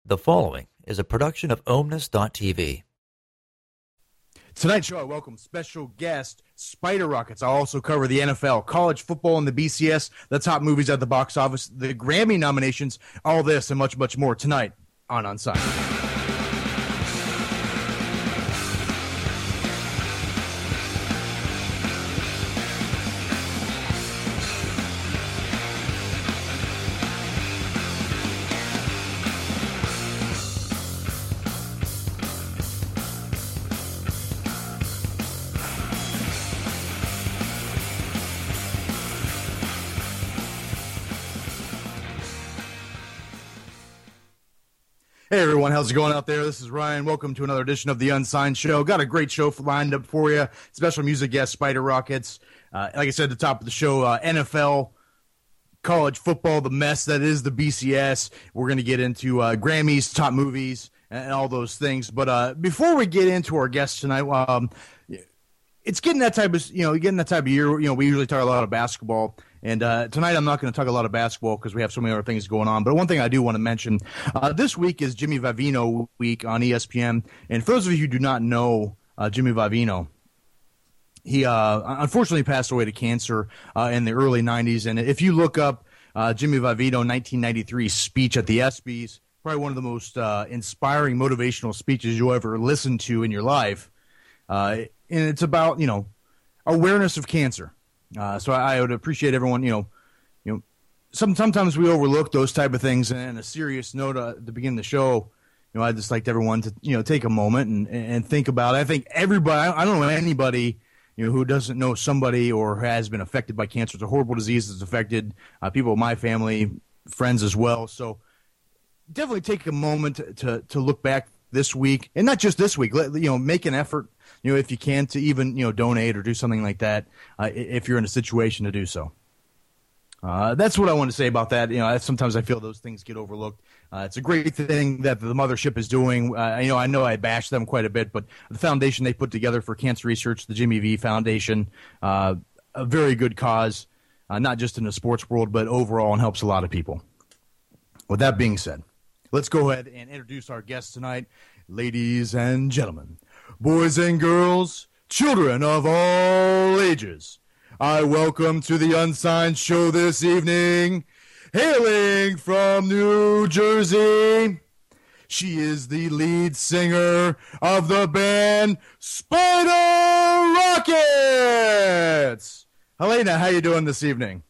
The following is a production of Omnis.tv. Tonight's show, I welcome special guest Spider Rockets. I'll also cover the NFL, college football, and the BCS, the top movies at the box office, the Grammy nominations, all this and much, much more tonight on Unsigned. Hey everyone, how's it going out there? This is Ryan. Welcome to another edition of the Unsigned Show. Got a great show lined up for you. Special music guest, Spider Rockets. Like I said at the top of the show, NFL, college football, the mess that is the BCS. We're going to get into Grammys, top movies, and all those things. But before we get into our guests tonight, it's getting that type of year. We usually talk a lot of basketball. And tonight I'm not going to talk a lot of basketball because we have so many other things going on. But one thing I do want to mention, this week is Jimmy Vivino week on ESPN. And for those of you who do not know Jimmy Vivino, he unfortunately passed away to cancer in the early 90s. And if you look up Jimmy Vivino 1993 speech at the ESPYs, probably one of the most inspiring motivational speeches you'll ever listen to in your life. And it's about, awareness of cancer. So I would appreciate everyone, sometimes we overlook those type of things. And a serious note at the beginning of the show, I'd just like everyone to, take a moment and think about it. I think everybody, I don't know anybody, who doesn't know somebody or has been affected by cancer. It's a horrible disease that's affected people in my family, friends as well. So definitely take a moment to look back this week, and not just this week. Make an effort, if you can, to even donate or do something like that if you're in a situation to do so. That's what I want to say about that. Sometimes I feel those things get overlooked. It's a great thing that the mothership is doing. I know I bash them quite a bit, but the foundation they put together for cancer research, the Jimmy V Foundation, a very good cause, not just in the sports world, but overall, and helps a lot of people. With that being said, let's go ahead and introduce our guests tonight. Ladies and gentlemen, boys and girls, children of all ages, I welcome to the Unsigned Show this evening, hailing from New Jersey, she is the lead singer of the band Spider Rockets. Helena, how you doing this evening?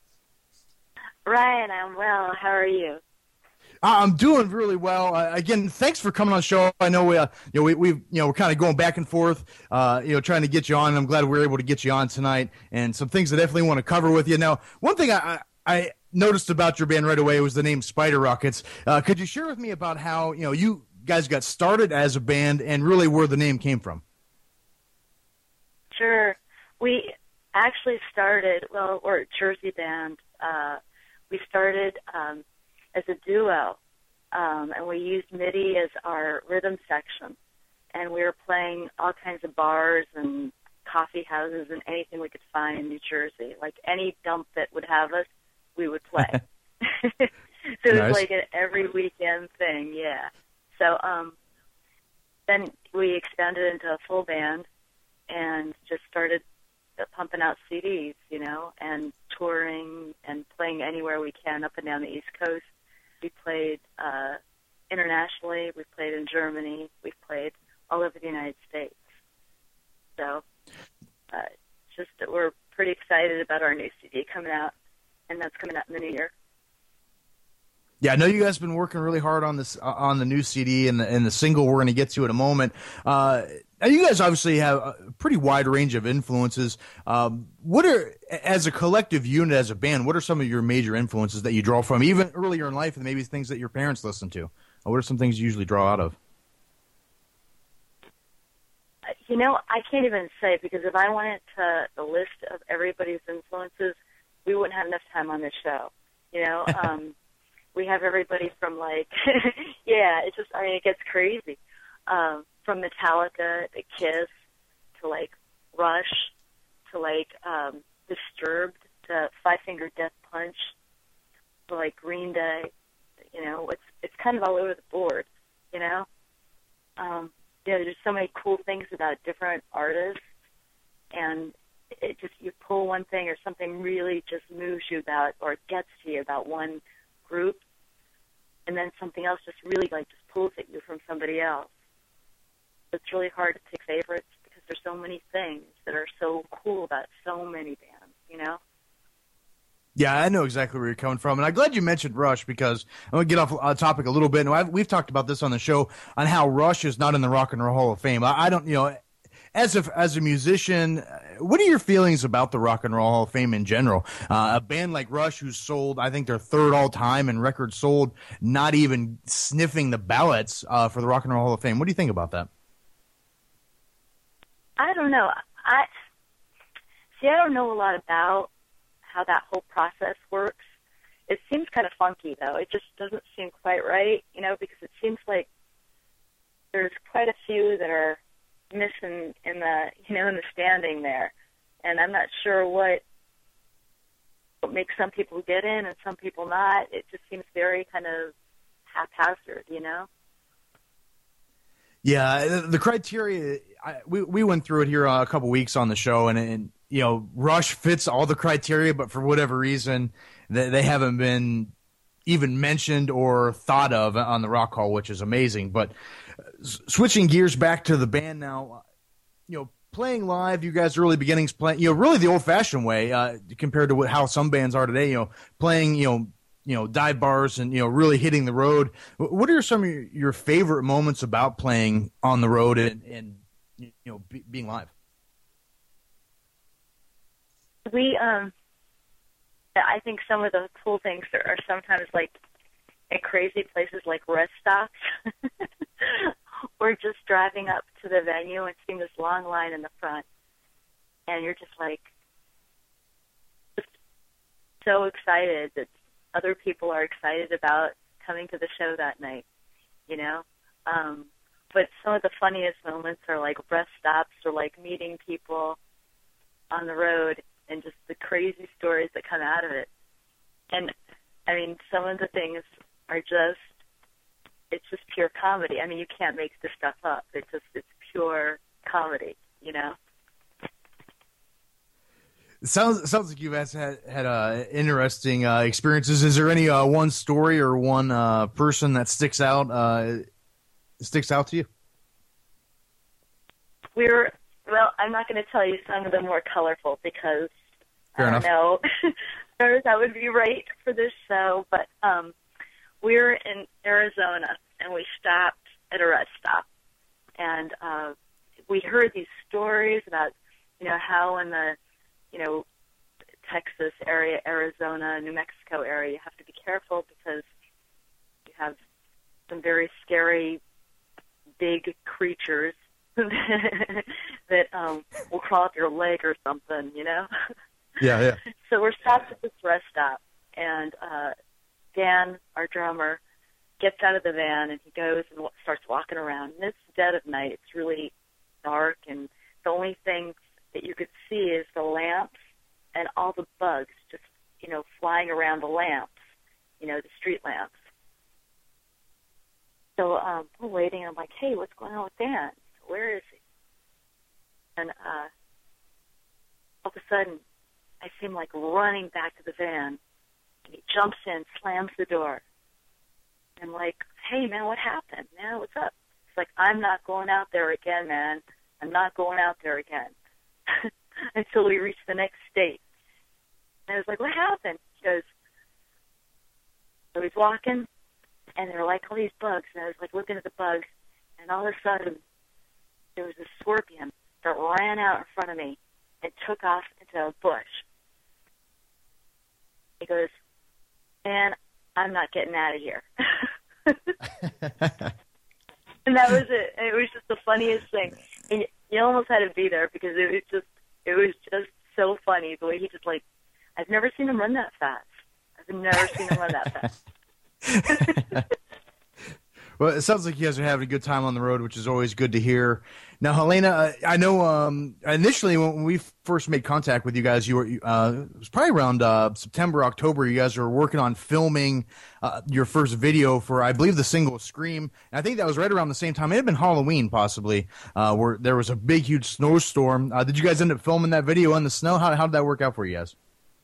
Ryan, I'm well. How are you? I'm doing really well. Again, thanks for coming on the show. I know we're kind of going back and forth, trying to get you on. And I'm glad we were able to get you on tonight, and some things I definitely want to cover with you. Now, one thing I noticed about your band right away was the name Spider Rockets. Could you share with me about how you guys got started as a band and really where the name came from? Sure. We actually started, we're a Jersey band. We started as a duo, and we used MIDI as our rhythm section, and we were playing all kinds of bars and coffee houses and anything we could find in New Jersey. Like any dump that would have us, we would play. So it was like an every weekend thing, yeah. So then we expanded into a full band and just started pumping out CDs, and touring and playing anywhere we can up and down the East Coast. We played internationally. We played in Germany. We've played all over the United States. So just that we're pretty excited about our new CD coming out, and that's coming out in the new year. Yeah, I know you guys have been working really hard on this on the new CD and the single we're going to get to in a moment. Now you guys obviously have a pretty wide range of influences. What are, as a collective unit, as a band, what are some of your major influences that you draw from, even earlier in life, and maybe things that your parents listened to? What are some things you usually draw out of? I can't even say, because if I went into the list of everybody's influences, we wouldn't have enough time on this show. We have everybody from it gets crazy. From Metallica to Kiss to Rush to Disturbed to Five Finger Death Punch to Green Day, You know, it's kind of all over the board. You know, there's so many cool things about different artists, and it just, you pull one thing or something really just moves you about, or gets to you about one group, and then something else just really like just pulls at you from somebody else. It's really hard to pick favorites because there's so many things that are so cool about so many bands, you know? Yeah, I know exactly where you're coming from, and I'm glad you mentioned Rush because I'm going to get off topic a little bit. And we've talked about this on the show on how Rush is not in the Rock and Roll Hall of Fame. I don't, you know, as a musician, what are your feelings about the Rock and Roll Hall of Fame in general? A band like Rush, who's sold, I think they're third all time in records sold, not even sniffing the ballots for the Rock and Roll Hall of Fame. What do you think about that? I don't know. I don't know a lot about how that whole process works. It seems kind of funky, though. It just doesn't seem quite right, you know, because it seems like there's quite a few that are missing in the, you know, in the standing there, and I'm not sure what makes some people get in and some people not. It just seems very kind of haphazard, you know. Yeah, the criteria, we went through it here a couple weeks on the show, and you know, Rush fits all the criteria, but for whatever reason, they haven't been even mentioned or thought of on the Rock Hall, which is amazing. But switching gears back to the band now, you know, playing live, you guys' early beginnings playing, you know, really the old-fashioned way compared to how some bands are today, you know, playing, you know, dive bars and, you know, really hitting the road. What are some of your favorite moments about playing on the road and you know, being live? I think some of the cool things are sometimes like at crazy places like rest stops or just driving up to the venue and seeing this long line in the front. And you're just like, just so excited that other people are excited about coming to the show that night, you know? But some of the funniest moments are like rest stops or like meeting people on the road and just the crazy stories that come out of it. And, I mean, some of the things are just, it's just pure comedy. I mean, you can't make this stuff up. It's pure comedy, you know? It sounds like you guys had interesting experiences. Is there any one story or one person that sticks out to you? Well, I'm not going to tell you some of the more colorful because Fair enough. I don't know that would be right for this show. But we were in Arizona and we stopped at a rest stop, and we heard these stories about, you know, how in the, you know, Texas area, Arizona, New Mexico area, you have to be careful because you have some very scary big creatures that will crawl up your leg or something, you know? Yeah. So we're stopped at this rest stop, and Dan, our drummer, gets out of the van, and he goes and starts walking around. And it's dead of night. It's really dark, and the only thing that you could see is the lamps and all the bugs just, you know, flying around the lamps, you know, the street lamps. So we're waiting, and I'm like, hey, what's going on with Dan? Where is he? And all of a sudden, I see him, like, running back to the van, and he jumps in, slams the door. And I'm like, hey, man, what happened? Man, what's up? He's like, I'm not going out there again, man. I'm not going out there again. Until we reach the next state. And I was like, what happened? He goes, so he's walking, and there were like all these bugs, and I was like looking at the bugs, and all of a sudden there was a scorpion that ran out in front of me and took off into a bush. He goes, man, I'm not getting out of here. And that was it. And it was just the funniest thing. And you almost had to be there because it was just so funny the way he just, like, I've never seen him run that fast. I've never seen him run that fast. Well, it sounds like you guys are having a good time on the road, which is always good to hear. Now, Helena, I know initially when we first made contact with you guys, you were it was probably around September, October. You guys were working on filming your first video for, I believe, the single "Scream." And I think that was right around the same time. It had been Halloween, possibly, where there was a big, huge snowstorm. Did you guys end up filming that video in the snow? How did that work out for you guys?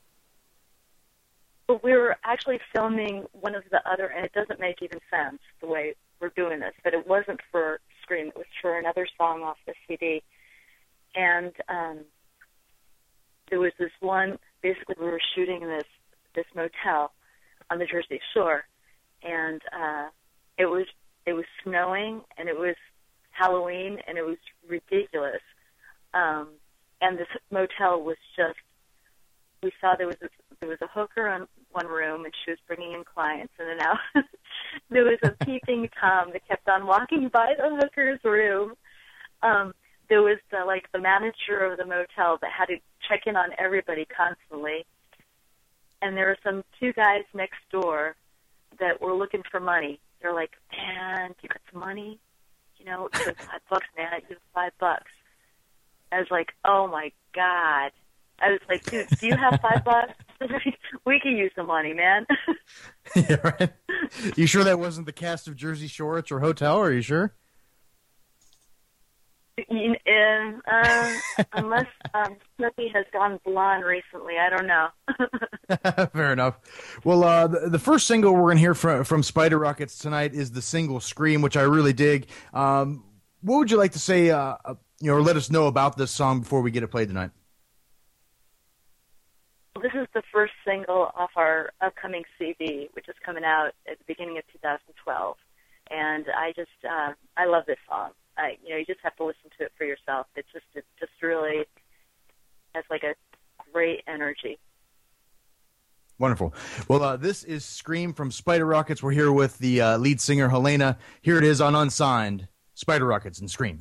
Well, we were actually filming one of the other, and it doesn't make even sense the way we're doing this, but it wasn't for Scream. It was for another song off the CD. And there was this one, basically we were shooting this motel on the Jersey Shore, and it was snowing, and it was Halloween, and it was ridiculous. And this motel was just, we saw there was a hooker on one room, and she was bringing in clients, and then out there was a peeping Tom that kept on walking by the hooker's room. There was the manager of the motel that had to check in on everybody constantly, and there were two guys next door that were looking for money. They're like, "Man, you got some money? You know, it's like $5, man. I give $5." I was like, "Oh my God." I was like, "Dude, do you have $5? We can use some money, man." Yeah, right. You sure that wasn't the cast of Jersey Shore at your hotel? Are you sure? Unless Snoopy has gone blonde recently, I don't know. Fair enough. Well, the first single we're going to hear from Spider Rockets tonight is the single "Scream," which I really dig. What would you like to say, or let us know about this song before we get it played tonight? This is the first single off our upcoming CD, which is coming out at the beginning of 2012. And I love this song. You just have to listen to it for yourself. It just really has like a great energy. Wonderful. Well, this is "Scream" from Spider Rockets. We're here with the lead singer, Helena. Here it is on Unsigned, Spider Rockets and "Scream."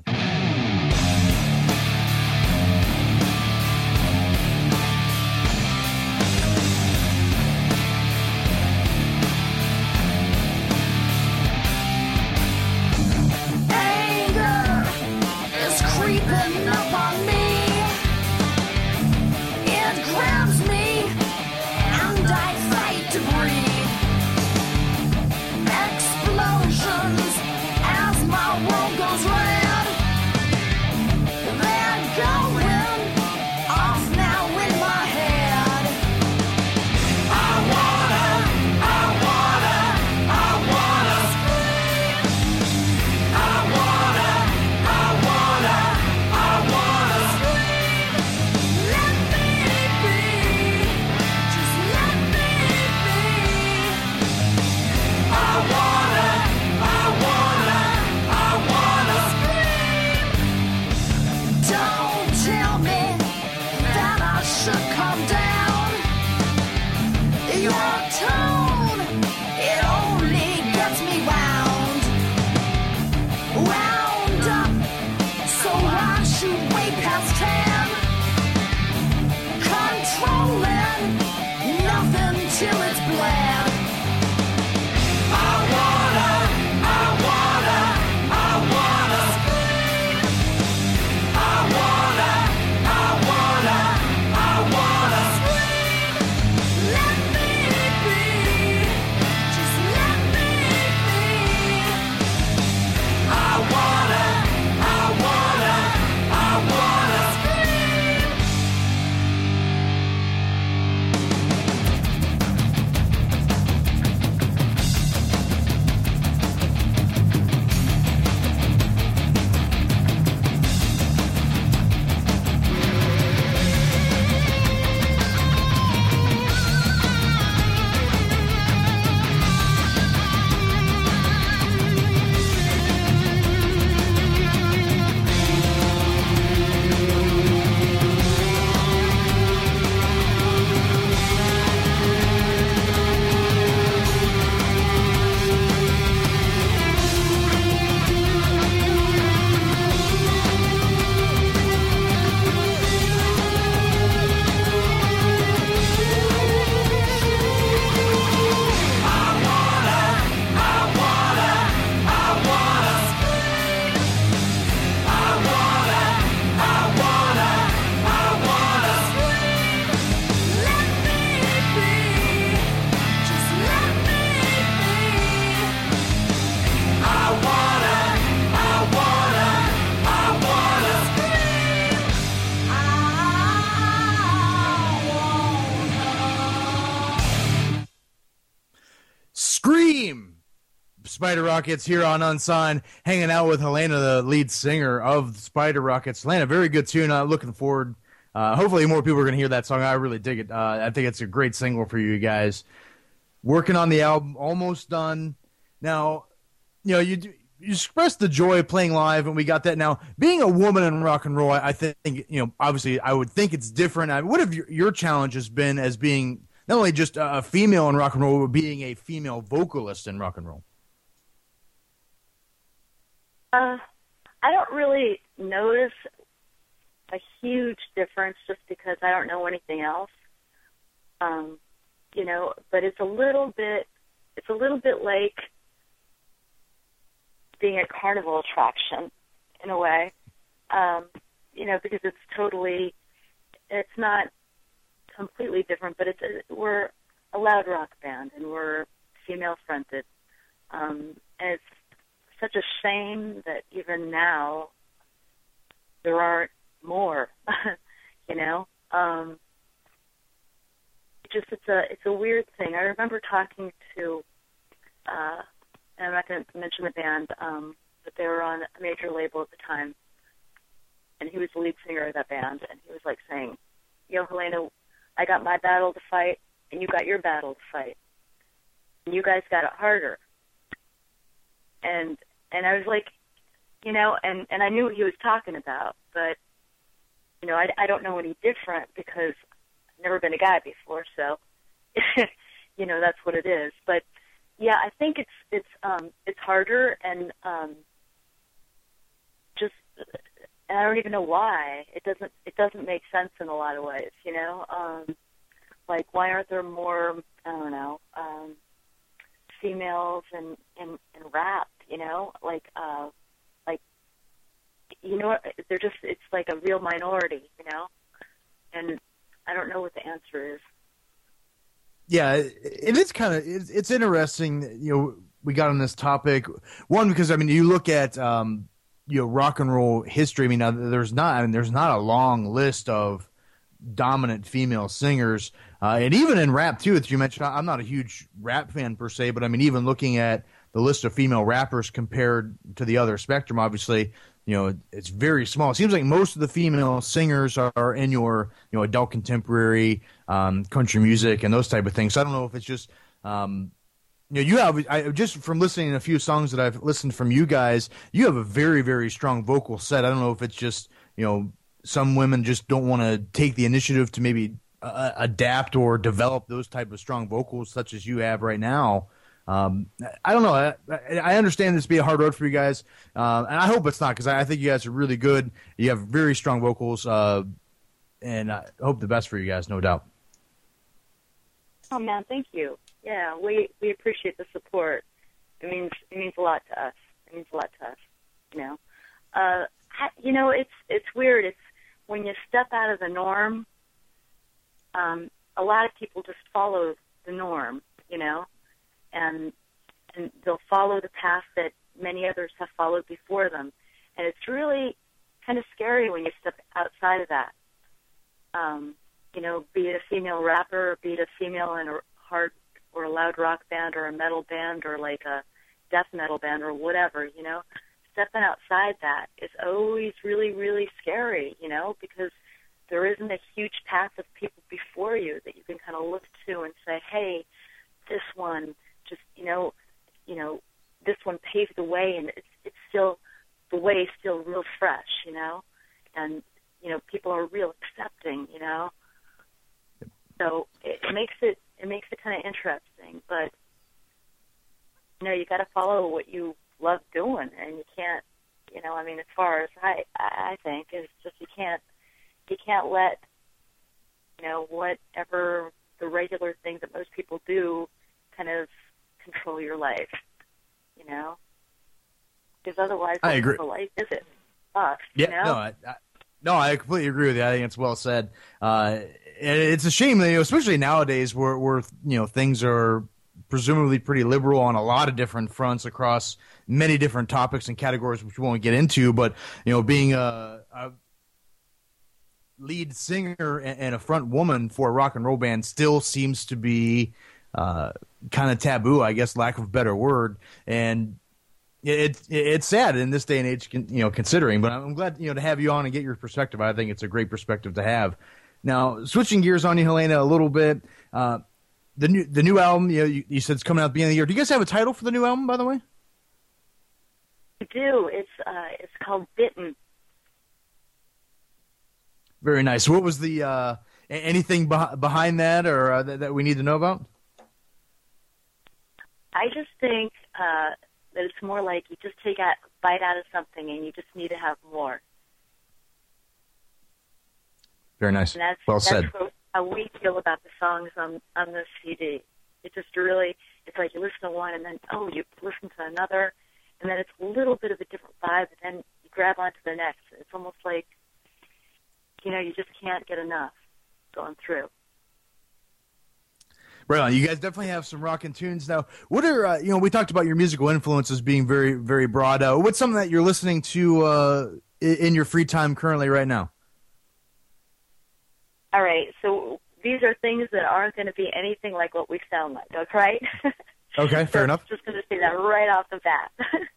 Explosions as my world goes round. Spider Rockets here on Unsigned, hanging out with Helena, the lead singer of Spider Rockets. Helena, very good tune. Looking forward. Hopefully more people are going to hear that song. I really dig it. I think it's a great single for you guys. Working on the album, almost done. Now, you expressed the joy of playing live, and we got that. Now, being a woman in rock and roll, I think, obviously I would think it's different. What have your challenges been as being not only just a female in rock and roll, but being a female vocalist in rock and roll? I don't really notice a huge difference just because I don't know anything else. But it's a little bit like being a carnival attraction in a way, because it's not completely different, but we're a loud rock band and we're female fronted. And it's such a shame that even now there aren't more, it's a weird thing. I remember talking to, and I'm not going to mention the band, but they were on a major label at the time, and he was the lead singer of that band, and he was like saying, Helena, I got my battle to fight, and you got your battle to fight, and you guys got it harder. And I was like, and I knew what he was talking about, but, I don't know any different because I've never been a guy before, so, that's what it is. But, yeah, I think it's harder, and and I don't even know why. It doesn't make sense in a lot of ways, like why aren't there more, I don't know, females in rap, they're just, it's like a real minority, and I don't know what the answer is. Yeah, it is kind of, it's interesting, we got on this topic. One, because, you look at, rock and roll history. There's not a long list of dominant female singers. And even in rap, too, as you mentioned, I'm not a huge rap fan per se, but, even looking at the list of female rappers compared to the other spectrum, obviously, it's very small. It seems like most of the female singers are in your, adult contemporary, country music and those type of things. So I don't know if it's just, just from listening to a few songs that I've listened from you guys, you have a very, very strong vocal set. I don't know if it's just, some women just don't want to take the initiative to maybe adapt or develop those type of strong vocals such as you have right now. I don't know. I understand this be a hard road for you guys, and I hope it's not, because I think you guys are really good. You have very strong vocals, and I hope the best for you guys, no doubt. Oh man, thank you. Yeah, we appreciate the support. It means a lot to us. It's weird. It's when you step out of the norm. A lot of people just follow the norm, and they'll follow the path that many others have followed before them, and it's really kind of scary when you step outside of that. Be it a female rapper, or be it a female in a hard or a loud rock band or a metal band or like a death metal band or whatever, stepping outside that is always really, really scary, because there isn't a huge path of people before you that you can kind of look to and say, hey, this one just, this one paved the way, and it's still, the way is still real fresh, and, people are real accepting, So it makes it kind of interesting, but you got to follow what you love doing, and you can't, as far as I think, is just you can't let whatever the regular things that most people do kind of control your life, because otherwise, I agree. What life is it? Us, Yeah, no, I completely agree with you. I think it's well said. It's a shame that, especially nowadays where things are presumably pretty liberal on a lot of different fronts across many different topics and categories, which we won't get into, but, being a lead singer and a front woman for a rock and roll band still seems to be kind of taboo, I guess, lack of a better word. And it's sad in this day and age, considering. But I'm glad, to have you on and get your perspective. I think it's a great perspective to have. Now, switching gears on you, Helena, a little bit. The new album, you said it's coming out at the beginning of the year. Do you guys have a title for the new album, by the way? We do. It's called Bitten. Very nice. What was the anything behind that, or that we need to know about? I just think that it's more like you just take a bite out of something and you just need to have more. Very nice. And well said. That's how we feel about the songs on this CD. It just really, it's like you listen to one and then, you listen to another, and then it's a little bit of a different vibe, and then you grab onto the next. It's almost like, you just can't get enough going through. Right on. You guys definitely have some rockin' tunes. Now, what are, we talked about your musical influences being very, very broad. What's something that you're listening to in your free time currently right now? All right. So these are things that aren't going to be anything like what we sound like, okay? Okay, fair enough. Just going to say that right off the bat.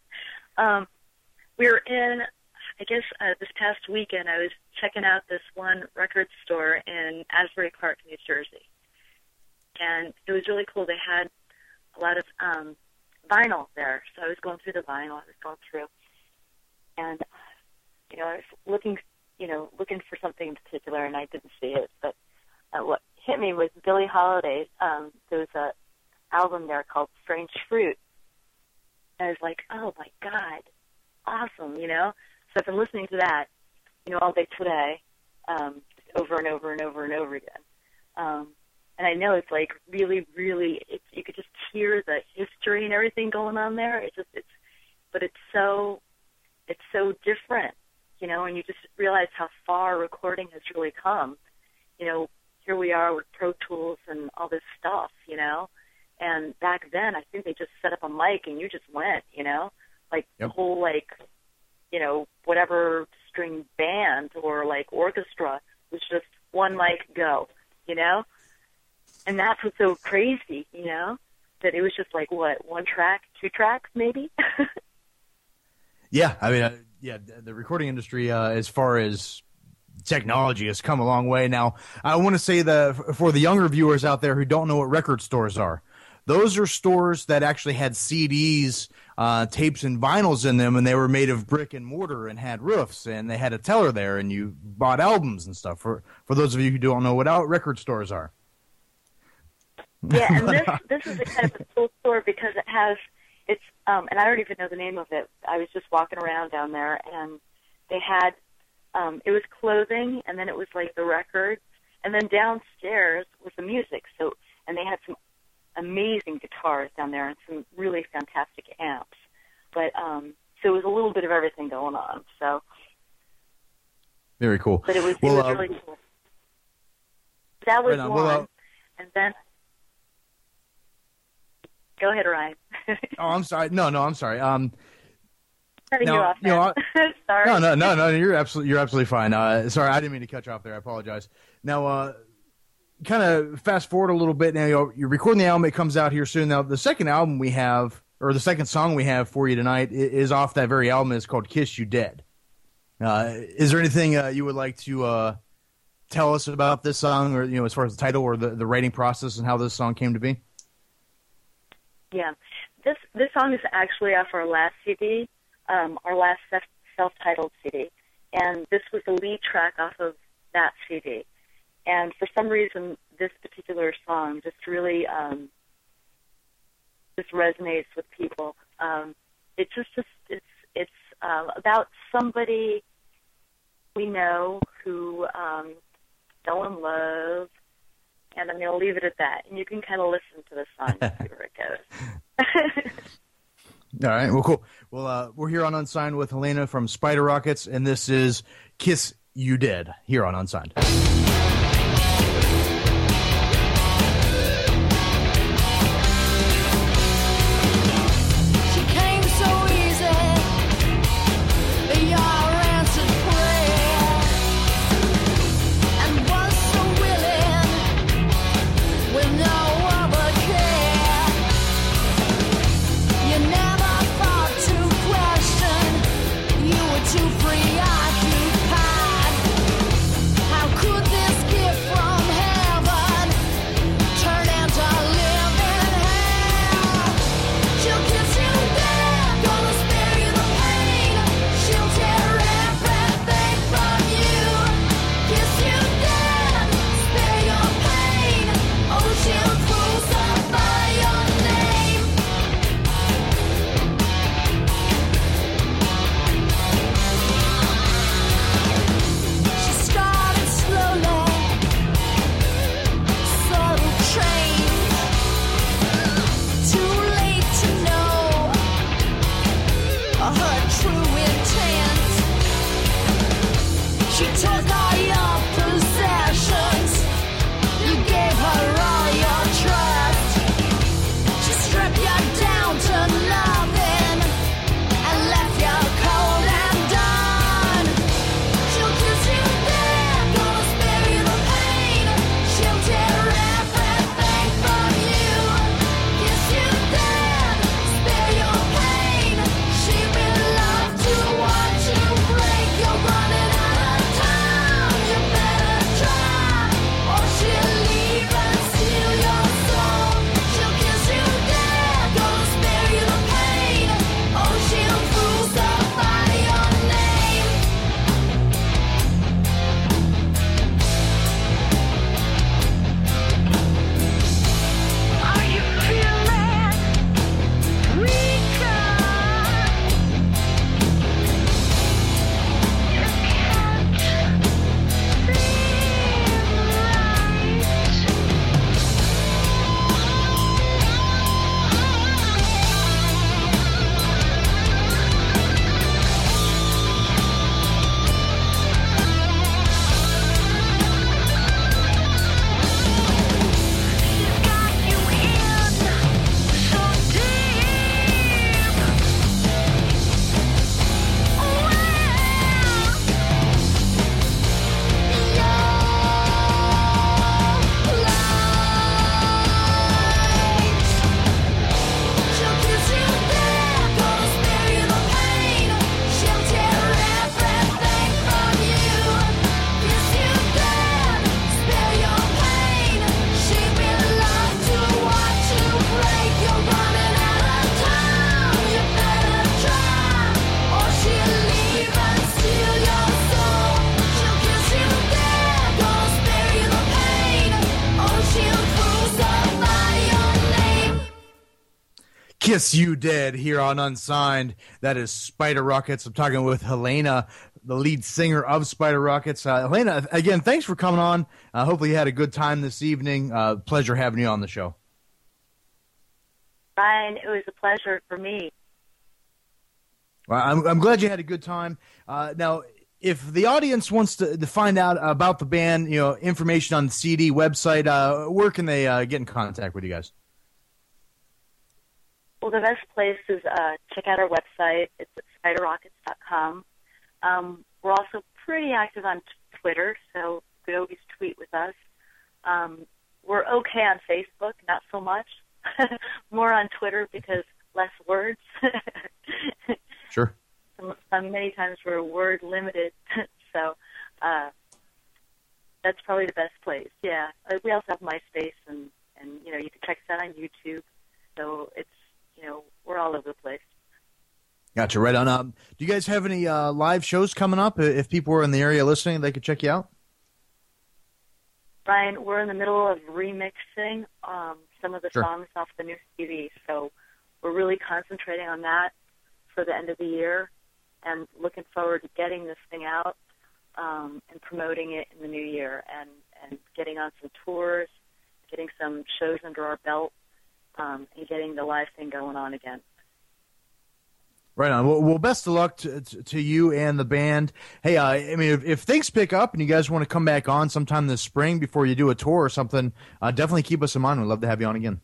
We were in, I guess, this past weekend, I was checking out this one record store in Asbury Park, New Jersey. And it was really cool. They had a lot of vinyl there. So I was going through the vinyl. And, I was looking for something in particular, and I didn't see it. But what hit me was Billie Holiday's, there was an album there called Strange Fruit. And I was like, oh, my God, awesome, So I've been listening to that, all day today, just over and over and over and over again. And I know it's like really, really, you could just hear the history and everything going on there. But it's so different, and you just realize how far recording has really come. Here we are with Pro Tools and all this stuff, and back then I think they just set up a mic and you just went, like the whole, whatever string band or like orchestra was just one mic go, And that's what's so crazy, that it was just like, what, one track, two tracks, maybe? Yeah, I mean, the recording industry, as far as technology, has come a long way. Now, I want to say that for the younger viewers out there who don't know what record stores are, those are stores that actually had CDs, tapes, and vinyls in them, and they were made of brick and mortar and had roofs, and they had a teller there, and you bought albums and stuff. For those of you who don't know what record stores are. Yeah, and this is a kind of a cool store because it's and I don't even know the name of it. I was just walking around down there, and they had, it was clothing, and then it was like the records, and then downstairs was the music. So, and they had some amazing guitars down there and some really fantastic amps. But so it was a little bit of everything going on. So very cool. But it was really cool. That was one, and then. Go ahead, Ryan. Oh, I'm sorry. No, I'm sorry. Cutting you off, sorry. No. You're absolutely fine. Sorry, I didn't mean to cut you off there. I apologize. Now, kind of fast forward a little bit. Now, you're recording the album. It comes out here soon. Now, the second album we have, or the second song we have for you tonight, is off that very album. It's called "Kiss You Dead." Is there anything you would like to tell us about this song, or as far as the title or the writing process and how this song came to be? Yeah, this song is actually off our last CD, our last self-titled CD, and this was the lead track off of that CD. And for some reason, this particular song just really just resonates with people. It's about somebody we know who fell in love. And I'm going to leave it at that. And you can kind of listen to the song and see where it goes. All right. Well, cool. Well, we're here on Unsigned with Helena from Spider Rockets, and this is Kiss You Dead here on Unsigned. No one but care. true intent. She took all your possessions. You gave her all your trust. She stripped you down to nothing and left you cold and done. She'll kiss you there, gonna spare you the pain. She'll tear everything from you. Kiss you there, spare your pain. She will love to watch you break. You're running out of time. You better try, or she'll leave and steal your soul. She'll kiss you there, gonna spare you the pain. Oh, she'll crucify your name. Are you feeling weaker? You can't got you in so deep. She'll kiss you there, gonna spare you the pain. She'll tear everything from you. Kiss you there, spare your pain. She will love to watch you break. You're running out of time. You better try, or she'll leave and steal your soul. She'll kiss you there, gonna spare you the pain. Oh, she'll crucify your name. Kiss You Dead here on Unsigned. That is Spider Rockets. I'm talking with Helena, the lead singer of Spider Rockets. Helena, again, thanks for coming on. Hopefully you had a good time this evening. Pleasure having you on the show. Ryan, it was a pleasure for me. Well, I'm glad you had a good time. Now, if the audience wants to find out about the band, information on the CD website, where can they get in contact with you guys? Well, the best place is check out our website. It's at spiderrockets.com. We're also pretty active on Twitter, so you could always tweet with us. We're okay on Facebook, not so much. More on Twitter because less words. Sure. Many times we're word limited, so that's probably the best place. Yeah. We also have MySpace, and you can check us out on YouTube. So it's we're all over the place. Gotcha. Right on. Do you guys have any live shows coming up? If people were in the area listening, they could check you out. Ryan, we're in the middle of remixing some of the Sure. songs off the new CD, so we're really concentrating on that for the end of the year, and looking forward to getting this thing out and promoting it in the new year, and getting on some tours, getting some shows under our belt, and getting the live thing going on again. Right on. Well, best of luck to you and the band. Hey, I mean, if things pick up and you guys want to come back on sometime this spring before you do a tour or something, definitely keep us in mind. We'd love to have you on again.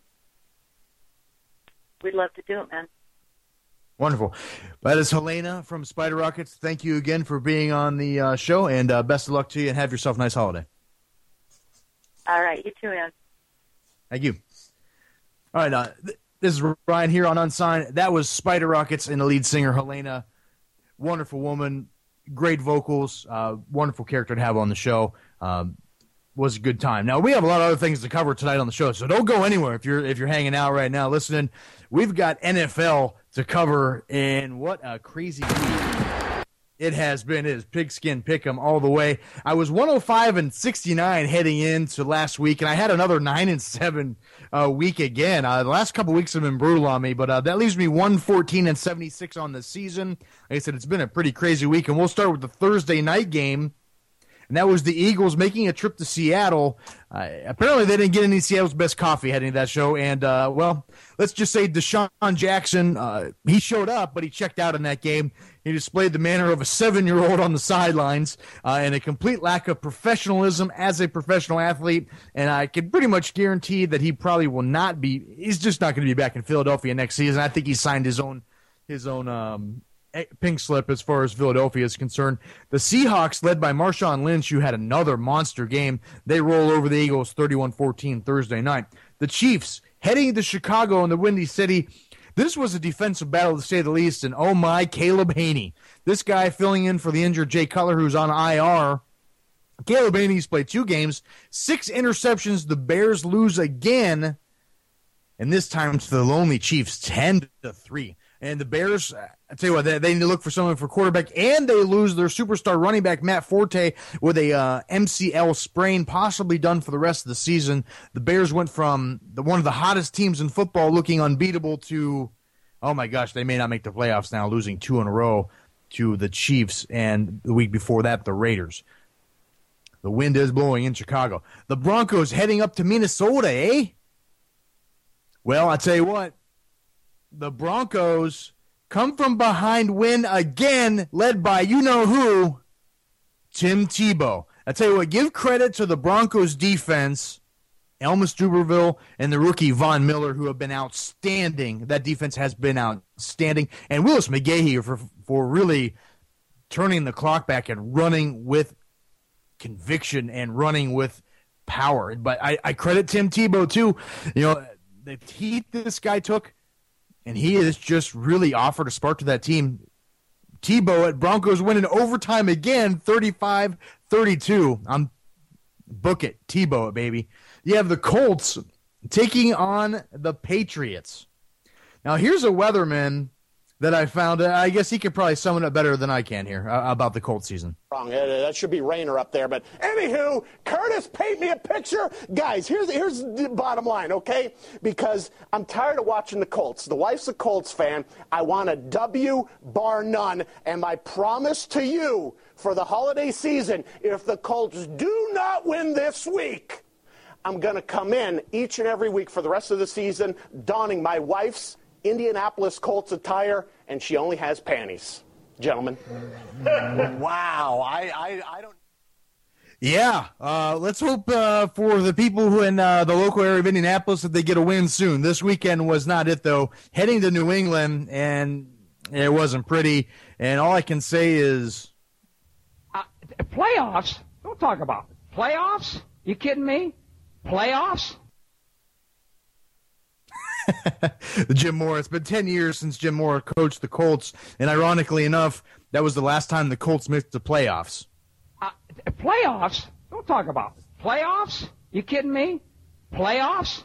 We'd love to do it, man. Wonderful. That is Helena from Spider Rockets. Thank you again for being on the show, and best of luck to you, and have yourself a nice holiday. All right, you too, man. Thank you. All right, this is Ryan here on Unsigned. That was Spider Rockets and the lead singer, Helena. Wonderful woman, great vocals, wonderful character to have on the show. Was a good time. Now, we have a lot of other things to cover tonight on the show, so don't go anywhere if you're hanging out right now listening. We've got NFL to cover, and what a crazy week it has been. It is Pigskin Pick'em all the way. I was 105-69 heading into last week, and I had another 9-7 week again. The last couple weeks have been brutal on me, but that leaves me 114-76 on the season. Like I said, it's been a pretty crazy week, and we'll start with the Thursday night game and that was the Eagles making a trip to Seattle. Apparently, they didn't get any of Seattle's best coffee heading to that show, and, well, let's just say Deshaun Jackson, he showed up, but he checked out in that game. He displayed the manner of a 7-year-old on the sidelines and a complete lack of professionalism as a professional athlete, and I can pretty much guarantee that he probably will not be – he's just not going to be back in Philadelphia next season. I think he signed his own pink slip as far as Philadelphia is concerned. The Seahawks, led by Marshawn Lynch, who had another monster game, they roll over the Eagles 31-14 Thursday night. The Chiefs, heading to Chicago in the Windy City. This was a defensive battle, to say the least, and oh my, Caleb Haney. This guy filling in for the injured Jay Cutler, who's on IR. Caleb Haney's played 2 games, 6 interceptions. The Bears lose again, and this time to the lonely Chiefs, 10-3. And the Bears, I tell you what, they need to look for someone for quarterback, and they lose their superstar running back, Matt Forte, with a MCL sprain, possibly done for the rest of the season. The Bears went from one of the hottest teams in football, looking unbeatable, to, oh my gosh, they may not make the playoffs now, losing 2 in a row to the Chiefs, and the week before that, the Raiders. The wind is blowing in Chicago. The Broncos heading up to Minnesota, eh? Well, I tell you what. The Broncos come from behind, win again, led by you-know-who, Tim Tebow. I tell you what, give credit to the Broncos defense, Elmas Duberville and the rookie Von Miller, who have been outstanding. That defense has been outstanding. And Willis McGahee for really turning the clock back and running with conviction and running with power. But I credit Tim Tebow, too. You know, the heat this guy took, and he has just really offered a spark to that team. Tebow at Broncos winning overtime again, 35-32. Book it. Tebow it, baby. You have the Colts taking on the Patriots. Now, here's a weatherman that I found. I guess he could probably sum it up better than I can here about the Colts season. Wrong. That should be Rayner up there. But anywho, Curtis, paint me a picture. Guys, here's the bottom line, okay? Because I'm tired of watching the Colts. The wife's a Colts fan. I want a W bar none. And my promise to you for the holiday season, if the Colts do not win this week, I'm going to come in each and every week for the rest of the season donning my wife's Indianapolis Colts attire, and she only has panties. Gentlemen. Wow. I don't. Yeah. Let's hope for the people who in the local area of Indianapolis that they get a win soon. This weekend was not it, though. Heading to New England, and it wasn't pretty. And all I can say is... playoffs? Don't talk about it. Playoffs? You kidding me? Playoffs? Jim Mora. It's been 10 years since Jim Mora coached the Colts, and ironically enough, that was the last time the Colts missed the playoffs. Playoffs? Don't talk about it. Playoffs? You kidding me? Playoffs?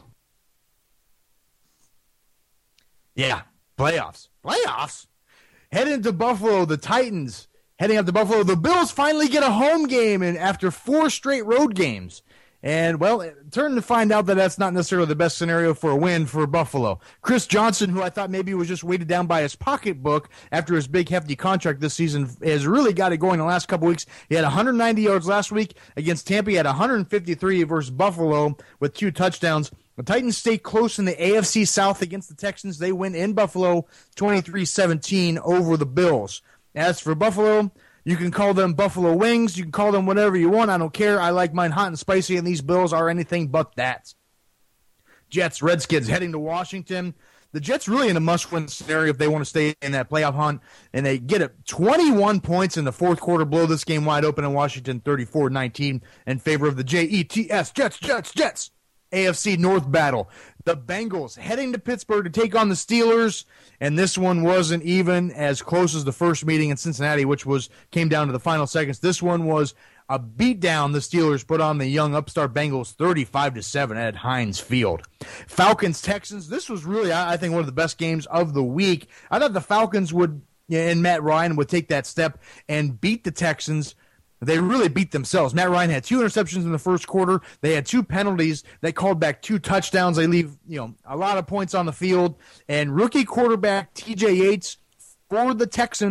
Yeah, playoffs. Playoffs? Heading to Buffalo, the Titans. Heading up to Buffalo, the Bills finally get a home game and after 4 straight road games. And, well, it turned to find out that that's not necessarily the best scenario for a win for Buffalo. Chris Johnson, who I thought maybe was just weighted down by his pocketbook after his big, hefty contract this season, has really got it going the last couple weeks. He had 190 yards last week against Tampa. He had 153 versus Buffalo with 2 touchdowns. The Titans stay close in the AFC South against the Texans. They win in Buffalo 23-17 over the Bills. As for Buffalo, you can call them Buffalo Wings. You can call them whatever you want. I don't care. I like mine hot and spicy, and these Bills are anything but that. Jets, Redskins heading to Washington. The Jets really in a must-win scenario if they want to stay in that playoff hunt, and they get it 21 points in the fourth quarter, blow this game wide open in Washington 34-19 in favor of the Jets, Jets. AFC North battle. The Bengals heading to Pittsburgh to take on the Steelers, and this one wasn't even as close as the first meeting in Cincinnati, which came down to the final seconds. This one was a beatdown the Steelers put on the young upstart Bengals 35-7 at Heinz Field. Falcons Texans. This was really, I think, one of the best games of the week. I thought the Falcons and Matt Ryan would take that step and beat the Texans. They really beat themselves. Matt Ryan had 2 interceptions in the first quarter. They had 2 penalties. They called back 2 touchdowns. They leave, a lot of points on the field. And rookie quarterback TJ Yates for the Texans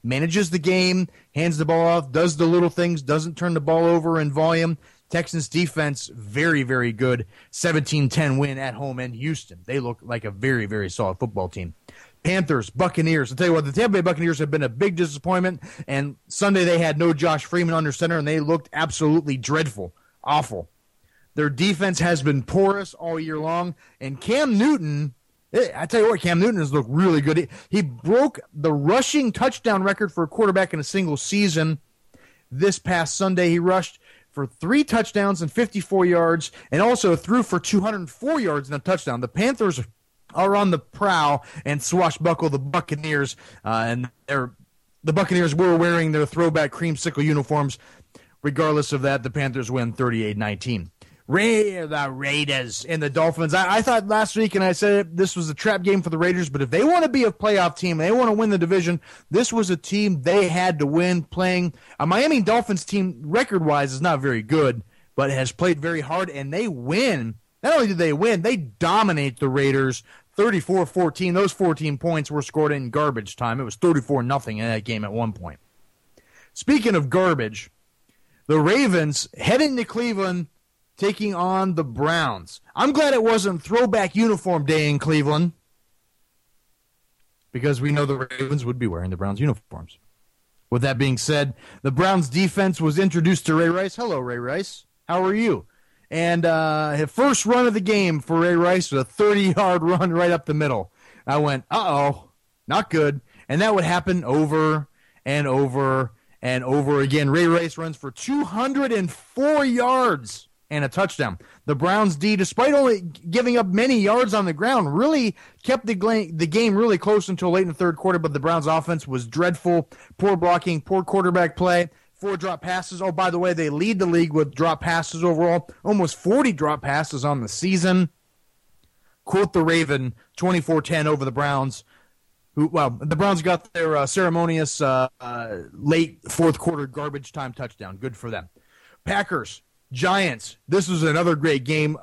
manages the game, hands the ball off, does the little things, doesn't turn the ball over in volume. Texans defense, very, very good. 17-10 win at home in Houston. They look like a very, very solid football team. Panthers, Buccaneers. I'll tell you what, the Tampa Bay Buccaneers have been a big disappointment, and Sunday they had no Josh Freeman under center, and they looked absolutely dreadful, awful. Their defense has been porous all year long, and Cam Newton, I tell you what, Cam Newton has looked really good. He broke the rushing touchdown record for a quarterback in a single season this past Sunday. He rushed for 3 touchdowns and 54 yards, and also threw for 204 yards and a touchdown. The Panthers are on the prowl and swashbuckle the Buccaneers, and the Buccaneers were wearing their throwback creamsicle uniforms. Regardless of that, the Panthers win 38-19. The Raiders and the Dolphins. I thought last week, and I said this was a trap game for the Raiders, but if they want to be a playoff team, they want to win the division, this was a team they had to win. Playing a Miami Dolphins team, record-wise, is not very good, but has played very hard, and they win. Not only did they win, they dominate the Raiders 34-14. Those 14 points were scored in garbage time. It was 34-0 in that game at one point. Speaking of garbage, the Ravens heading to Cleveland, taking on the Browns. I'm glad it wasn't throwback uniform day in Cleveland, because we know the Ravens would be wearing the Browns uniforms. With that being said, the Browns defense was introduced to Ray Rice. Hello, Ray Rice. How are you? And his first run of the game for Ray Rice was a 30-yard run right up the middle. I went, uh-oh, not good. And that would happen over and over and over again. Ray Rice runs for 204 yards and a touchdown. The Browns D, despite only giving up many yards on the ground, really kept the game really close until late in the third quarter, but the Browns offense was dreadful. Poor blocking, poor quarterback play, 4 drop passes. Oh, by the way, they lead the league with drop passes overall, almost 40 drop passes on the season. Quote the Raven, 24-10 over the Browns. The Browns got their ceremonious late fourth quarter garbage time touchdown. Good for them. Packers, Giants. This was another great game.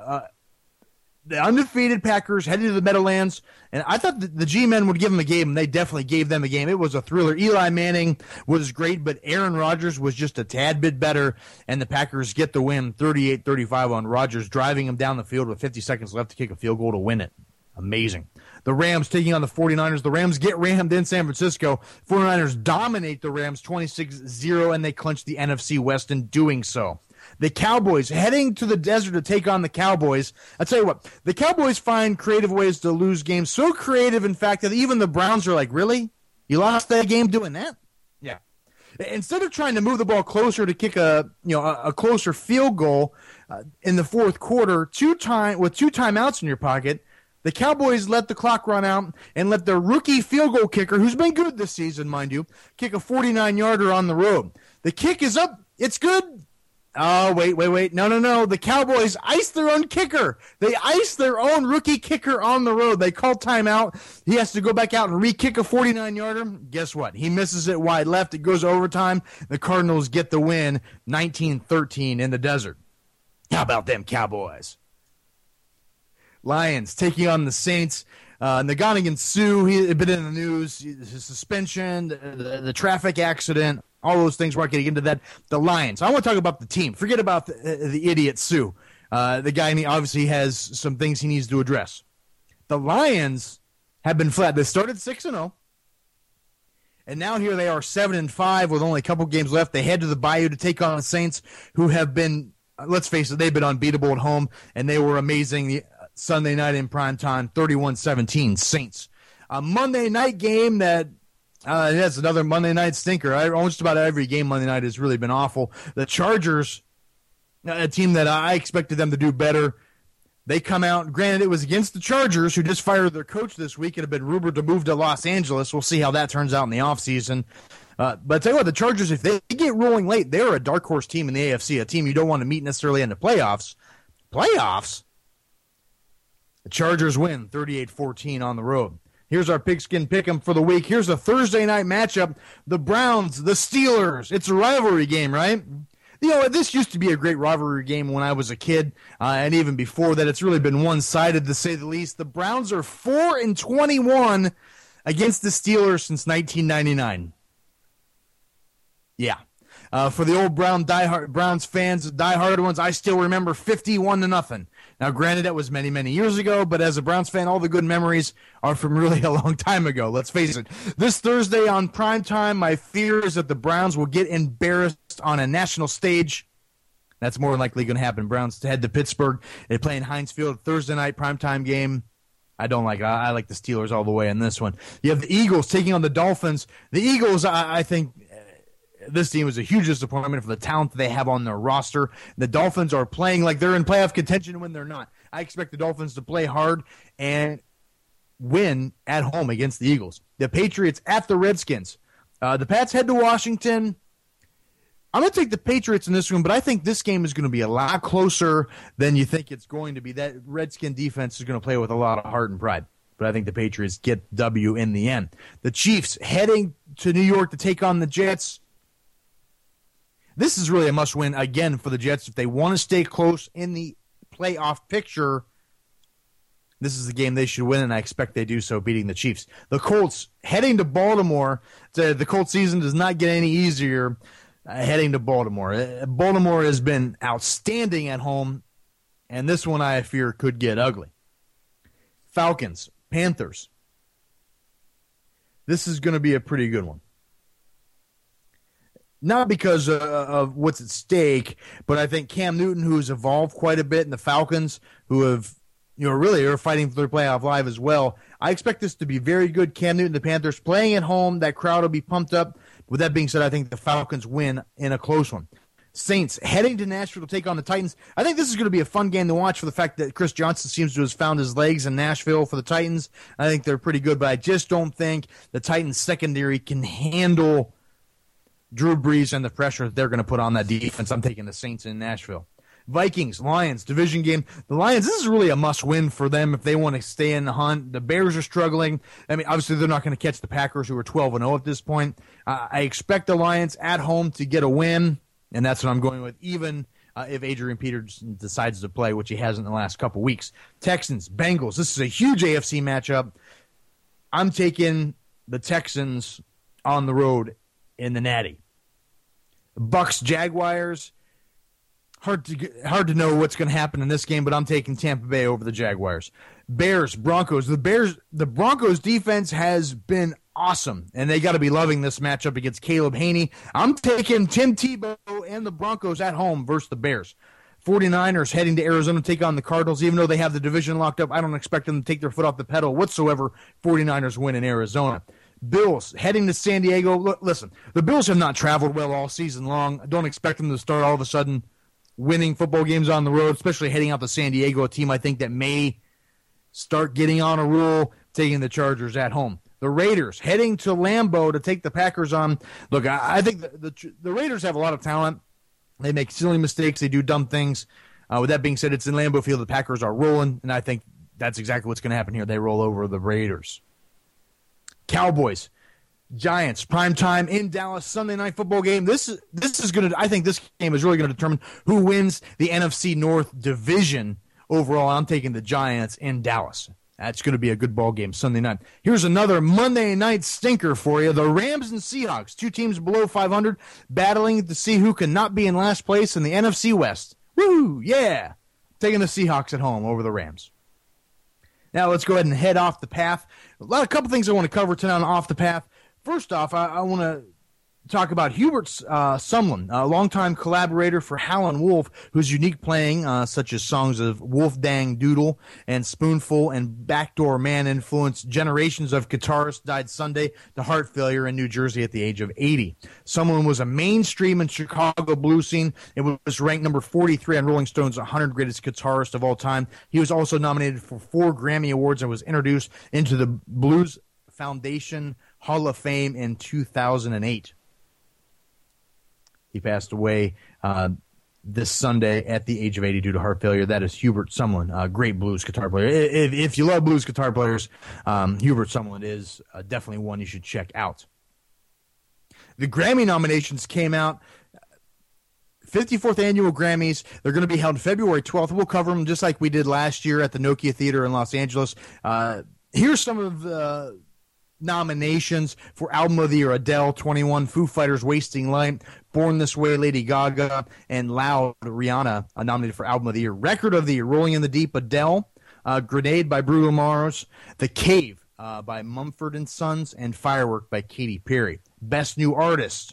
The undefeated Packers headed to the Meadowlands, and I thought the G-men would give them a game, and they definitely gave them a game. It was a thriller. Eli Manning was great, but Aaron Rodgers was just a tad bit better, and the Packers get the win 38-35 on Rodgers, driving him down the field with 50 seconds left to kick a field goal to win it. Amazing. The Rams taking on the 49ers. The Rams get rammed in San Francisco. 49ers dominate the Rams 26-0, and they clinch the NFC West in doing so. The Cowboys heading to the desert to take on the Cowboys. I'll tell you what, the Cowboys find creative ways to lose games. So creative, in fact, that even the Browns are like, really? You lost that game doing that? Yeah. Instead of trying to move the ball closer to kick a closer field goal in the fourth quarter, with 2 timeouts in your pocket, the Cowboys let the clock run out and let their rookie field goal kicker, who's been good this season, mind you, kick a 49-yarder on the road. The kick is up. It's good. Oh, wait. No. The Cowboys iced their own kicker. They iced their own rookie kicker on the road. They called timeout. He has to go back out and re-kick a 49-yarder. Guess what? He misses it wide left. It goes overtime. The Cardinals get the win 19-13 in the desert. How about them Cowboys? Lions taking on the Saints. Ndamukong Suh, he had been in the news. His suspension, the traffic accident, all those things. We're not going to get into that. The Lions. I want to talk about the team. Forget about the idiot Suh. The guy obviously has some things he needs to address. The Lions have been flat. They started 6-0. And now here they are 7-5 with only a couple games left. They head to the Bayou to take on the Saints, who have been, let's face it, they've been unbeatable at home, and they were amazing Sunday night in primetime, 31-17 Saints. A Monday night game that has another Monday night stinker. Almost about every game Monday night has really been awful. The Chargers, a team that I expected them to do better, they come out. Granted, it was against the Chargers, who just fired their coach this week and have been rumored to move to Los Angeles. We'll see how that turns out in the offseason. But I tell you what, the Chargers, if they get rolling late, they're a dark horse team in the AFC, a team you don't want to meet necessarily in the playoffs. Playoffs? The Chargers win 38-14 on the road. Here's our pigskin pick'em for the week. Here's a Thursday night matchup. The Browns, the Steelers. It's a rivalry game, right? You know, this used to be a great rivalry game when I was a kid, and even before that. It's really been one-sided, to say the least. The Browns are 4-21 against the Steelers since 1999. Yeah. For the old Browns fans, diehard ones, I still remember 51-0. Now, granted, that was many, many years ago, but as a Browns fan, all the good memories are from really a long time ago. Let's face it. This Thursday on primetime, my fear is that the Browns will get embarrassed on a national stage. That's more than likely going to happen. Browns head to Pittsburgh. They play in Heinz Field, Thursday night primetime game. I don't like it. I like the Steelers all the way in this one. You have the Eagles taking on the Dolphins. The Eagles, I think this team is a huge disappointment for the talent that they have on their roster. The Dolphins are playing like they're in playoff contention when they're not. I expect the Dolphins to play hard and win at home against the Eagles. The Patriots at the Redskins. The Pats head to Washington. I'm going to take the Patriots in this one, but I think this game is going to be a lot closer than you think it's going to be. That Redskin defense is going to play with a lot of heart and pride, but I think the Patriots get W in the end. The Chiefs heading to New York to take on the Jets. This is really a must-win, again, for the Jets. If they want to stay close in the playoff picture, this is the game they should win, and I expect they do so, beating the Chiefs. The Colts heading to Baltimore. The Colts season does not get any easier heading to Baltimore. Baltimore has been outstanding at home, and this one, I fear, could get ugly. Falcons, Panthers. This is going to be a pretty good one. Not because of what's at stake, but I think Cam Newton, who's evolved quite a bit, and the Falcons, who have, really are fighting for their playoff life as well. I expect this to be very good. Cam Newton, the Panthers, playing at home. That crowd will be pumped up. With that being said, I think the Falcons win in a close one. Saints heading to Nashville to take on the Titans. I think this is going to be a fun game to watch for the fact that Chris Johnson seems to have found his legs in Nashville for the Titans. I think they're pretty good, but I just don't think the Titans secondary can handle Drew Brees and the pressure that they're going to put on that defense. I'm taking the Saints in Nashville. Vikings, Lions, division game. The Lions, this is really a must-win for them if they want to stay in the hunt. The Bears are struggling. I mean, obviously they're not going to catch the Packers, who are 12-0 at this point. I expect the Lions at home to get a win, and that's what I'm going with, even if Adrian Peterson decides to play, which he hasn't in the last couple weeks. Texans, Bengals. This is a huge AFC matchup. I'm taking the Texans on the road in the Natty. Bucks, Jaguars. Hard to know what's going to happen in this game, but I'm taking Tampa Bay over the Jaguars. Bears, Broncos. The Broncos defense has been awesome, and they got to be loving this matchup against Caleb Haney. I'm taking Tim Tebow and the Broncos at home versus the Bears. 49ers heading to Arizona to take on the Cardinals. Even though they have the division locked up, I don't expect them to take their foot off the pedal whatsoever. 49ers win in Arizona. Bills heading to San Diego. Listen, the Bills have not traveled well all season long. I don't expect them to start all of a sudden winning football games on the road, especially heading out to San Diego, a team I think that may start getting on a roll, taking the Chargers at home. The Raiders heading to Lambeau to take the Packers on. Look, I think the Raiders have a lot of talent. They make silly mistakes. They do dumb things. With that being said, it's in Lambeau Field. The Packers are rolling, and I think that's exactly what's going to happen here. They roll over the Raiders. Cowboys, Giants, primetime in Dallas, Sunday night football game. This is going to. I think this game is really going to determine who wins the NFC North division overall. I'm taking the Giants in Dallas. That's going to be a good ball game Sunday night. Here's another Monday night stinker for you. The Rams and Seahawks, two teams below 500, battling to see who can not be in last place in the NFC West. Woo, yeah. Taking the Seahawks at home over the Rams. Now let's go ahead and head off the path. A couple things I want to cover tonight on Off the Path. First off, I want to talk about Hubert Sumlin, a longtime collaborator for Howlin' Wolf, whose unique playing, such as songs of Wolf Dang Doodle and Spoonful and Backdoor Man, influenced generations of guitarists, died Sunday to heart failure in New Jersey at the age of 80. Sumlin was a mainstream in Chicago blues scene. It was ranked number 43 on Rolling Stone's 100 Greatest Guitarists of All Time. He was also nominated for 4 Grammy Awards and was introduced into the Blues Foundation Hall of Fame in 2008. He passed away this Sunday at the age of 80 due to heart failure. That is Hubert Sumlin, a great blues guitar player. If you love blues guitar players, Hubert Sumlin is definitely one you should check out. The Grammy nominations came out. 54th Annual Grammys. They're going to be held February 12th. We'll cover them just like we did last year at the Nokia Theater in Los Angeles. Here's some of nominations for Album of the Year: Adele, 21, Foo Fighters, Wasting Light, Born This Way, Lady Gaga, and Loud, Rihanna, nominated for Album of the Year. Record of the Year: Rolling in the Deep, Adele, Grenade by Bruno Mars, The Cave by Mumford & Sons, and Firework by Katy Perry. Best New Artist: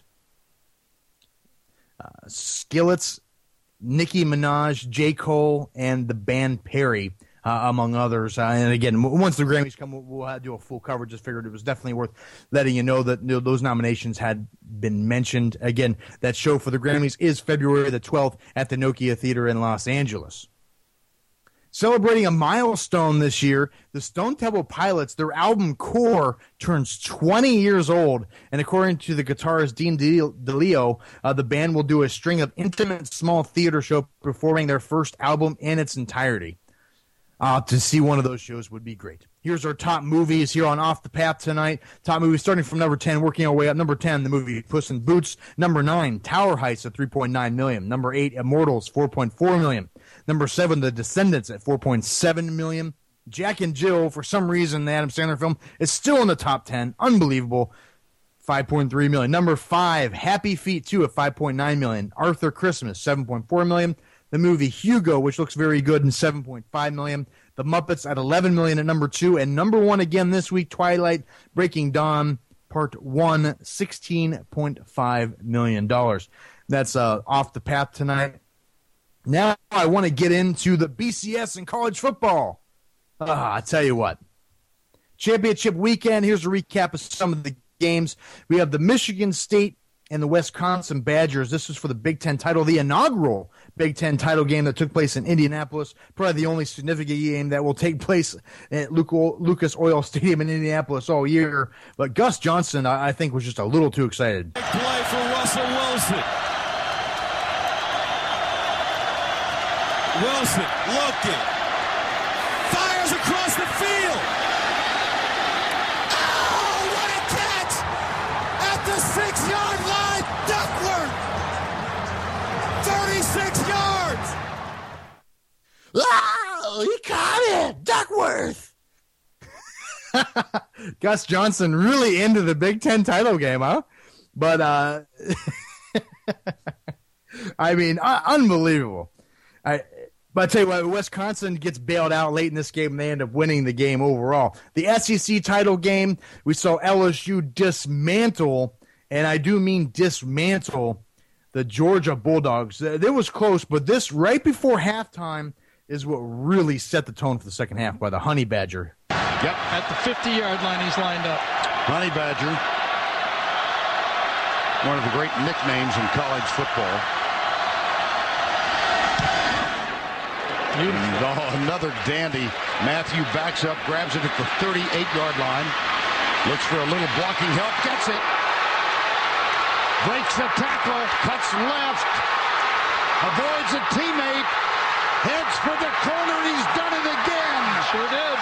Skillets, Nicki Minaj, J. Cole, and the band Perry, among others. And again, once the Grammys come, we'll do a full coverage. Just figured it was definitely worth letting you know that those nominations had been mentioned. Again, that show for the Grammys is February the 12th at the Nokia Theater in Los Angeles. Celebrating a milestone this year, the Stone Temple Pilots, their album Core, turns 20 years old. And according to the guitarist Dean DeLeo, the band will do a string of intimate small theater shows performing their first album in its entirety. To see one of those shows would be great. Here's our top movies here on Off the Path tonight. Top movies starting from number 10, working our way up. Number 10, the movie Puss in Boots. Number 9, Tower Heights at $3.9 million. Number 8, Immortals, $4.4 million. Number 7, The Descendants at $4.7 million. Jack and Jill, for some reason, the Adam Sandler film, is still in the top 10. Unbelievable. $5.3 million. Number 5, Happy Feet 2 at $5.9 million. Arthur Christmas, $7.4 million. The movie Hugo, which looks very good, and $7.5 million. The Muppets at $11 million at number 2. And number 1 again this week, Twilight Breaking Dawn, Part 1, $16.5 million. That's Off the Path tonight. Now I want to get into the BCS and college football. I tell you what. Championship weekend, here's a recap of some of the games. We have the Michigan State and the Wisconsin Badgers. This is for the Big Ten title, the inaugural Big Ten title game that took place in Indianapolis. Probably the only significant game that will take place at Lucas Oil Stadium in Indianapolis all year. But Gus Johnson, I think, was just a little too excited. Big play for Russell Wilson. Wilson looking. Fires across the field. Oh, what a catch! At the 6-yard line, Duckworth. 36 yards. Oh, he caught it! Duckworth! Gus Johnson really into the Big Ten title game, huh? But, I mean, unbelievable. But I tell you what, Wisconsin gets bailed out late in this game, and they end up winning the game overall. The SEC title game, we saw LSU dismantle, and I do mean dismantle, the Georgia Bulldogs. It was close, but this right before halftime is what really set the tone for the second half by the Honey Badger. Yep, at the 50-yard line he's lined up. Honey Badger, one of the great nicknames in college football. Another dandy. Matthew backs up, grabs it at the 38-yard line. Looks for a little blocking help, gets it. Breaks the tackle, cuts left. Avoids a teammate. Heads for the corner, he's done it again. Sure did.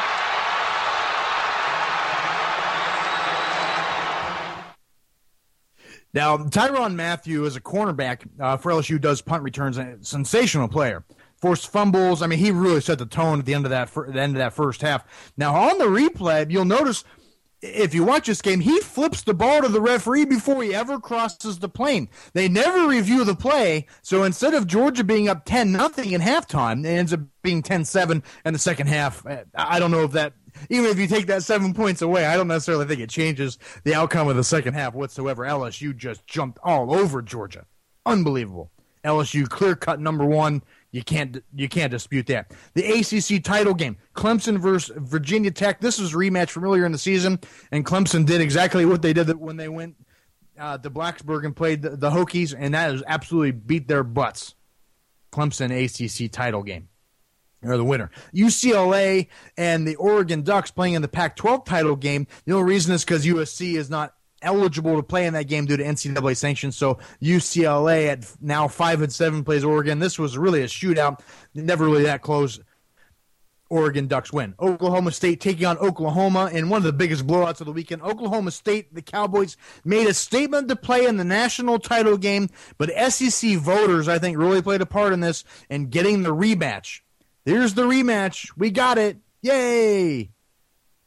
Now, Tyrann Mathieu is a cornerback for LSU, does punt returns, a sensational player. Forced fumbles. I mean, he really set the tone at the end of that first half. Now, on the replay, you'll notice if you watch this game, he flips the ball to the referee before he ever crosses the plane. They never review the play, so instead of Georgia being up 10-0 in halftime, it ends up being 10-7 in the second half. I don't know if that, even if you take that 7 points away, I don't necessarily think it changes the outcome of the second half whatsoever. LSU just jumped all over Georgia. Unbelievable. LSU clear-cut number 1. You can't dispute that. The ACC title game, Clemson versus Virginia Tech. This was a rematch from earlier in the season, and Clemson did exactly what they did when they went to Blacksburg and played the Hokies, and that is absolutely beat their butts. Clemson ACC title game. They're the winner. UCLA and the Oregon Ducks playing in the Pac-12 title game. The only reason is because USC is not eligible to play in that game due to NCAA sanctions. So UCLA at now 5-7 plays Oregon. This was really a shootout. Never really that close. Oregon Ducks win. Oklahoma State taking on Oklahoma in one of the biggest blowouts of the weekend. Oklahoma State, the Cowboys, made a statement to play in the national title game, but SEC voters, I think, really played a part in this and getting the rematch. Here's the rematch. We got it. Yay!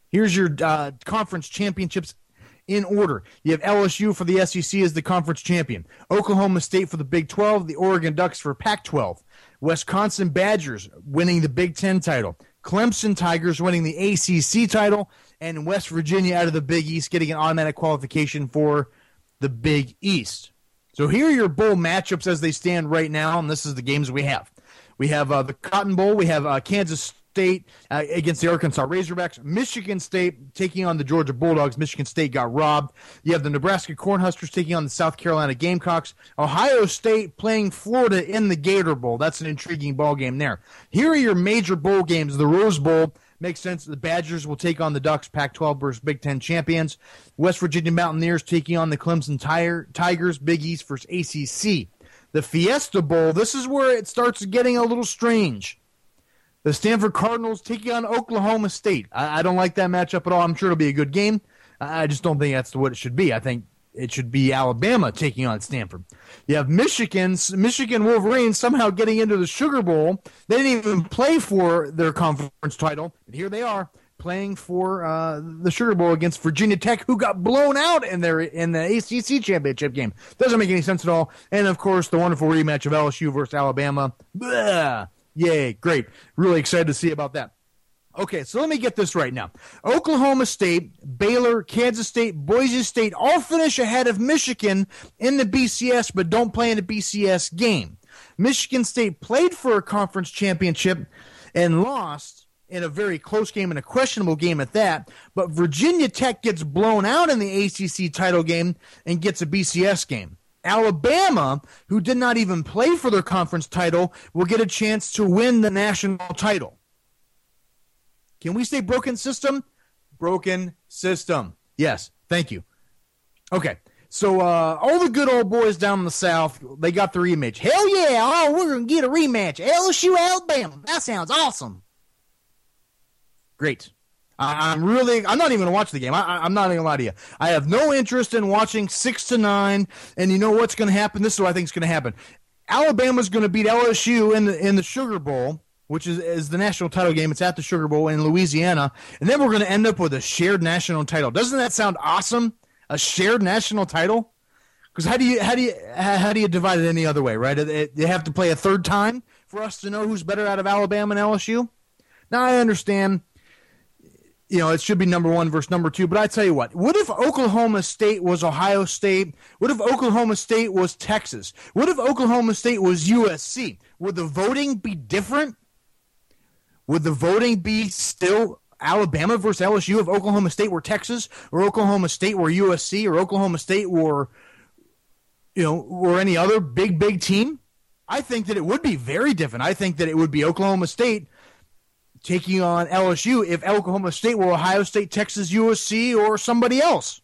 Here's your conference championships in order. You have LSU for the SEC as the conference champion. Oklahoma State for the Big 12. The Oregon Ducks for Pac-12. Wisconsin Badgers winning the Big 10 title. Clemson Tigers winning the ACC title. And West Virginia out of the Big East getting an automatic qualification for the Big East. So here are your bowl matchups as they stand right now, and this is the games we have. We have the Cotton Bowl. We have Kansas State against the Arkansas Razorbacks. Michigan State taking on the Georgia Bulldogs. Michigan State got robbed. You have the Nebraska Cornhuskers taking on the South Carolina Gamecocks. Ohio State playing Florida in the Gator Bowl. That's an intriguing ball game there. Here are your major bowl games. The Rose Bowl makes sense. The Badgers will take on the Ducks, Pac-12 versus Big Ten champions. West Virginia Mountaineers taking on the Clemson Tigers, Big East versus ACC. The Fiesta Bowl, this is where it starts getting a little strange. The Stanford Cardinals taking on Oklahoma State. I don't like that matchup at all. I'm sure it'll be a good game. I just don't think that's what it should be. I think it should be Alabama taking on Stanford. You have Michigan Wolverines somehow getting into the Sugar Bowl. They didn't even play for their conference title, but here they are playing for the Sugar Bowl against Virginia Tech, who got blown out in the ACC championship game. Doesn't make any sense at all. And, of course, the wonderful rematch of LSU versus Alabama. Blah. Yay, great. Really excited to see about that. Okay, so let me get this right now. Oklahoma State, Baylor, Kansas State, Boise State all finish ahead of Michigan in the BCS, but don't play in a BCS game. Michigan State played for a conference championship and lost in a very close game and a questionable game at that, but Virginia Tech gets blown out in the ACC title game and gets a BCS game. Alabama, who did not even play for their conference title, will get a chance to win the national title. Can we say broken system? Broken system. Yes, thank you. Okay, so all the good old boys down in the South, they got the rematch. Hell yeah, oh, we're going to get a rematch. LSU, Alabama. That sounds awesome. Great. I'm not even going to watch the game. I'm not even going to lie to you. I have no interest in watching 6-9, and you know what's going to happen? This is what I think is going to happen. Alabama's going to beat LSU in the Sugar Bowl, which is the national title game. It's at the Sugar Bowl in Louisiana, and then we're going to end up with a shared national title. Doesn't that sound awesome? A shared national title? Because how do you divide it any other way, right? They have to play a third time for us to know who's better out of Alabama and LSU. Now I understand. It should be number one versus number two. But I tell you what if Oklahoma State was Ohio State? What if Oklahoma State was Texas? What if Oklahoma State was USC? Would the voting be different? Would the voting be still Alabama versus LSU if Oklahoma State were Texas, or Oklahoma State were USC, or Oklahoma State were, or any other big team? I think that it would be very different. I think that it would be Oklahoma State taking on LSU if Oklahoma State were Ohio State, Texas, USC, or somebody else.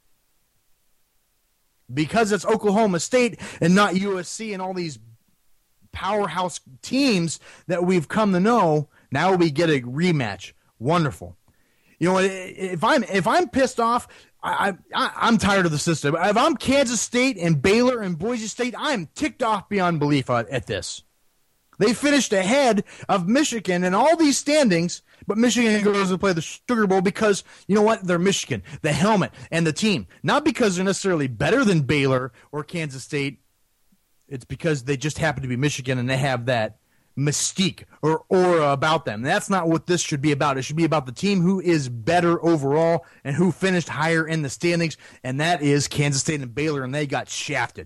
Because it's Oklahoma State and not USC and all these powerhouse teams that we've come to know, now we get a rematch. Wonderful. If I'm pissed off, I'm tired of the system. If I'm Kansas State and Baylor and Boise State, I'm ticked off beyond belief at this. They finished ahead of Michigan in all these standings, but Michigan goes to play the Sugar Bowl because, you know what, they're Michigan, the helmet, and the team. Not because they're necessarily better than Baylor or Kansas State. It's because they just happen to be Michigan and they have that mystique or aura about them. That's not what this should be about. It should be about the team who is better overall and who finished higher in the standings, and that is Kansas State and Baylor, and they got shafted.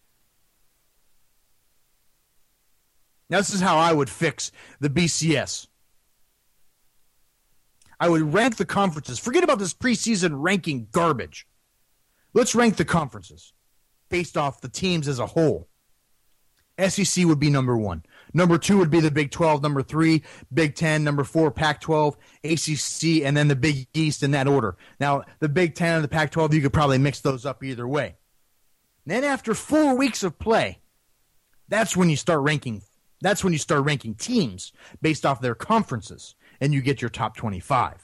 Now, this is how I would fix the BCS. I would rank the conferences. Forget about this preseason ranking garbage. Let's rank the conferences based off the teams as a whole. SEC would be number 1. Number 2 would be the Big 12. Number 3, Big 10. Number 4, Pac-12, ACC, and then the Big East in that order. Now, the Big 10 and the Pac-12, you could probably mix those up either way. And then after 4 weeks of play, that's when you start ranking. That's when you start ranking teams based off their conferences, and you get your top 25.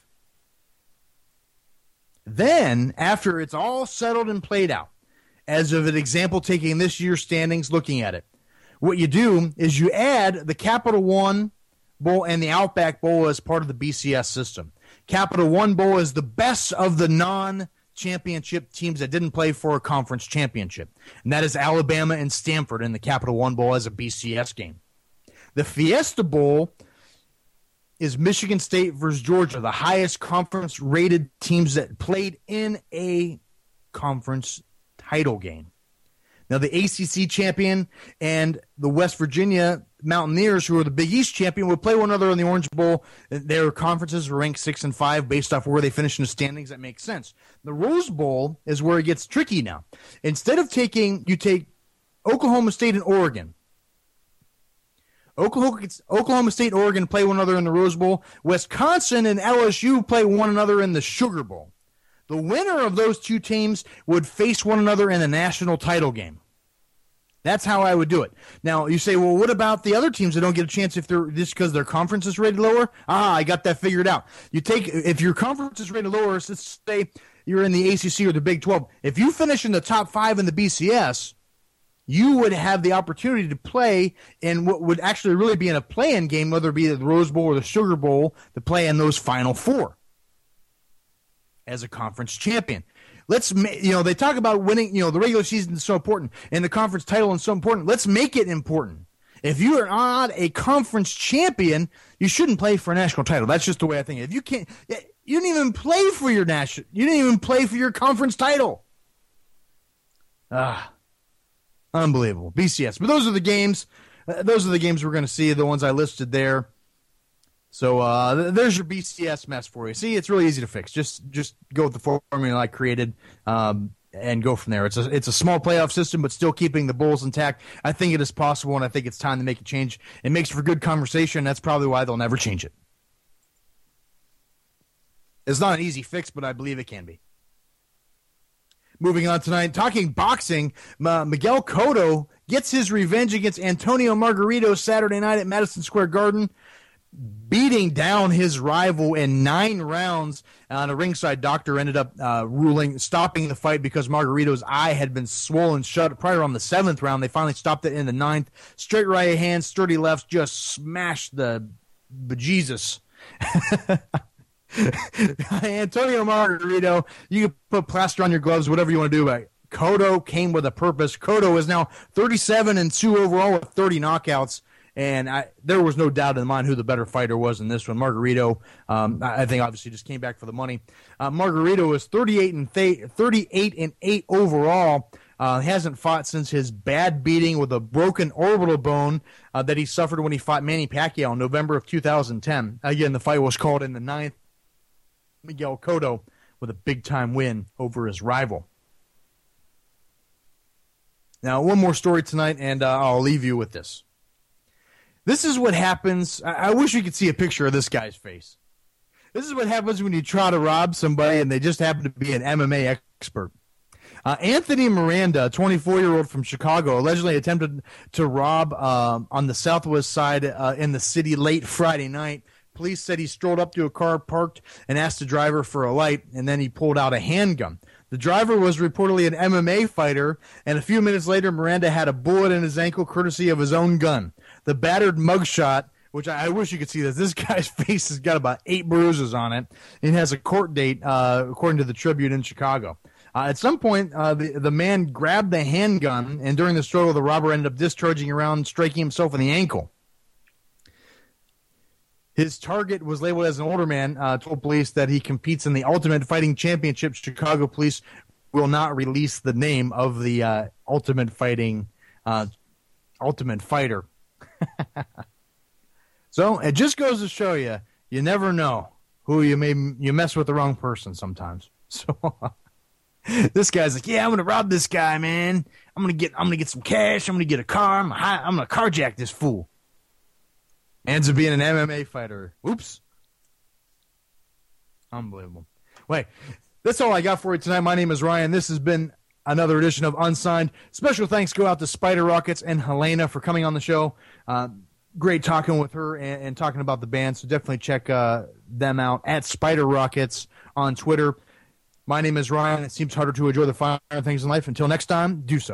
Then, after it's all settled and played out, as of an example, taking this year's standings, looking at it, what you do is you add the Capital One Bowl and the Outback Bowl as part of the BCS system. Capital One Bowl is the best of the non-championship teams that didn't play for a conference championship. And that is Alabama and Stanford in the Capital One Bowl as a BCS game. The Fiesta Bowl is Michigan State versus Georgia, the highest conference-rated teams that played in a conference title game. Now, the ACC champion and the West Virginia Mountaineers, who are the Big East champion, would play one another in the Orange Bowl. Their conferences were ranked 6 and 5 based off where they finish in the standings. That makes sense. The Rose Bowl is where it gets tricky now. Instead of you take Oklahoma State and Oregon. Oklahoma State and Oregon play one another in the Rose Bowl. Wisconsin and LSU play one another in the Sugar Bowl. The winner of those two teams would face one another in the national title game. That's how I would do it. Now, you say, well, what about the other teams that don't get a chance if they're just because their conference is rated lower? I got that figured out. If your conference is rated lower, let's say you're in the ACC or the Big 12. If you finish in the top 5 in the BCS, you would have the opportunity to play in what would actually really be in a play-in game, whether it be the Rose Bowl or the Sugar Bowl, to play in those Final Four as a conference champion. They talk about winning, the regular season is so important and the conference title is so important. Let's make it important. If you are not a conference champion, you shouldn't play for a national title. That's just the way I think. If you can't, you didn't even play for your conference title. Unbelievable. BCS. But those are the games. Those are the games we're going to see, the ones I listed there. So there's your BCS mess for you. See, it's really easy to fix. Just go with the formula I created and go from there. It's a small playoff system, but still keeping the Bulls intact. I think it is possible, and I think it's time to make a change. It makes for good conversation. That's probably why they'll never change it. It's not an easy fix, but I believe it can be. Moving on tonight, talking boxing, Miguel Cotto gets his revenge against Antonio Margarito Saturday night at Madison Square Garden, beating down his rival in 9 rounds. A ringside doctor ended up stopping the fight because Margarito's eye had been swollen shut prior on the 7th round. They finally stopped it in the 9th. Straight right hand, sturdy left, just smashed the bejesus. Antonio Margarito, you can put plaster on your gloves, whatever you want to do, but Cotto came with a purpose. Cotto is now 37-2 overall with 30 knockouts. And there was no doubt in my mind who the better fighter was in this one. Margarito, I think, obviously just came back for the money. Margarito is 38-8 overall. Hasn't fought since his bad beating with a broken orbital bone that he suffered when he fought Manny Pacquiao in November of 2010. Again, the fight was called in the 9th. Miguel Cotto with a big-time win over his rival. Now, one more story tonight, and I'll leave you with this. This is what happens. I wish you could see a picture of this guy's face. This is what happens when you try to rob somebody and they just happen to be an MMA expert. Anthony Miranda, a 24-year-old from Chicago, allegedly attempted to rob on the southwest side in the city late Friday night. Police said he strolled up to a car parked and asked the driver for a light, and then he pulled out a handgun. The driver was reportedly an MMA fighter, and a few minutes later, Miranda had a bullet in his ankle courtesy of his own gun. The battered mugshot, which I wish you could see this. This guy's face has got about 8 bruises on it. It has a court date, according to the Tribune in Chicago. At some point, the man grabbed the handgun, and during the struggle, the robber ended up discharging around, striking himself in the ankle. His target was labeled as an older man, told police that he competes in the Ultimate Fighting Championship. Chicago police will not release the name of the Ultimate Fighter. So it just goes to show you, you never know who you mess with the wrong person sometimes. So this guy's like, yeah, I'm gonna rob this guy, man. I'm gonna get some cash. I'm gonna get a car. I'm gonna carjack this fool. Ends up being an MMA fighter. Oops. Unbelievable. Wait, that's all I got for you tonight. My name is Ryan. This has been another edition of Unsigned. Special thanks go out to Spider Rockets and Helena for coming on the show. Great talking with her and talking about the band, so definitely check them out at Spider Rockets on Twitter. My name is Ryan. It seems harder to enjoy the finer things in life. Until next time, do so.